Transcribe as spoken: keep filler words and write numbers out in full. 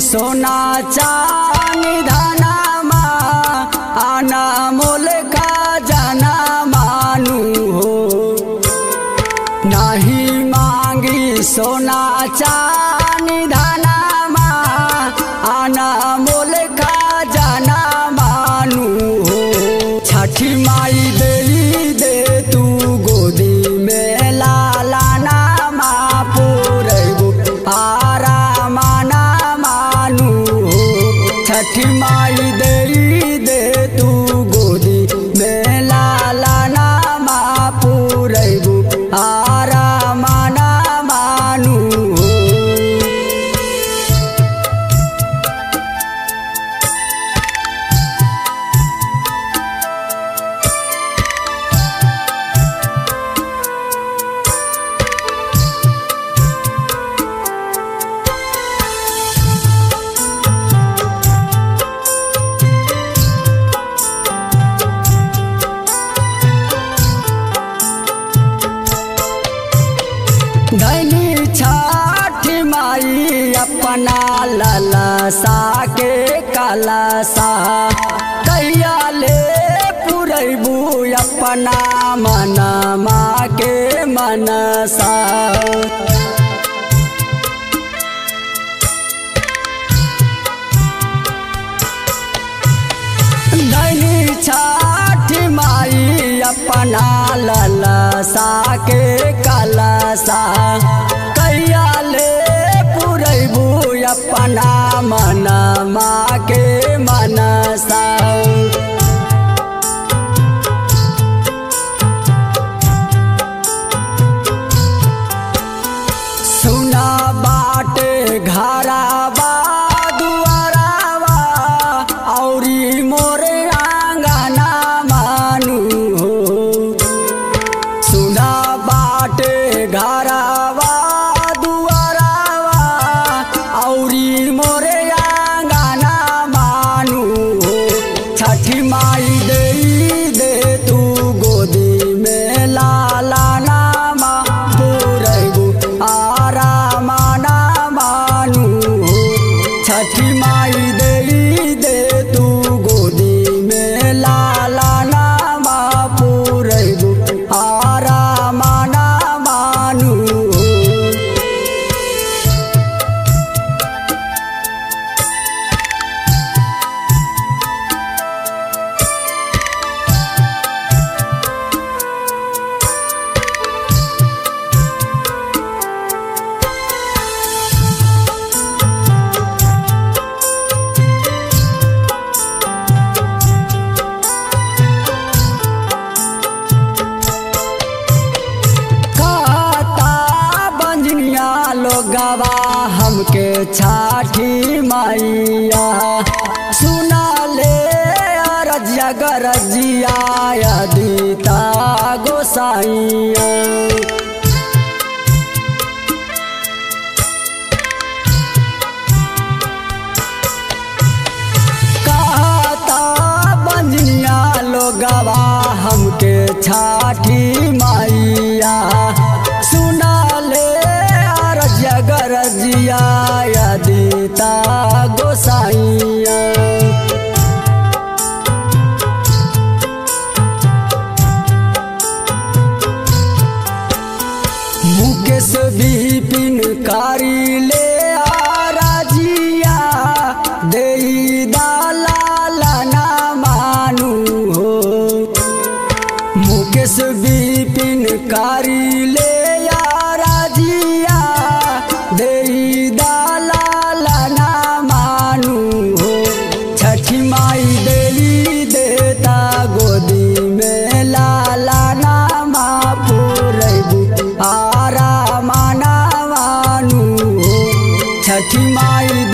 सोना चांदी धनमा अनमोल खजाना मानू हो। नहीं मांगी सोना चांदी धनमा अनमोल खजाना मानू हो। छठी माई दे दे तू गोदी में लाला नामा पुरैबू आरा माना मानू हो। छठी माई दे दे तू गोदी में लाला नामा पुरैबू आरा माना मानू हो। धनी छठ माई अपना ललसा के कलसा कैया ले पुरैबू अपना मनमा के मनसा। धनी छठ माई अपना ललसा के कलसा कैया ले पुरैबू अपना मनमा के मनसा। सुना बाटे घरावा दुआरावा औरी मोरे आंगना मानू हो। सुना बाटे घरावा दुआरावा औरी मोरे आंगना मानू हो। छठी माई दे दे तू गोदी में लाला नामा पुरैबू आरा माना मानू हो। छठी माई दे दे तू गोदी में लाला नामा पुरैबू आरा माना मानू हो। लोगवा हमके छठी मैया सुना ले अरजिया गरजिया अदिता गोसाइया। कहता बंजनिया लोगवा हमके छठी मैया सुना ले गरजिया अदिता गोसाइया। मुकेश विपिन कारी ले आराजिया देई दालाला ना मानू हो। मुकेश विपिन कारी ले आराजिया देई दालाला ना मानू हो। छठी माई देली देता गोदी में लाला नामा पुरैबू आरा माना मानू हो। छठी माई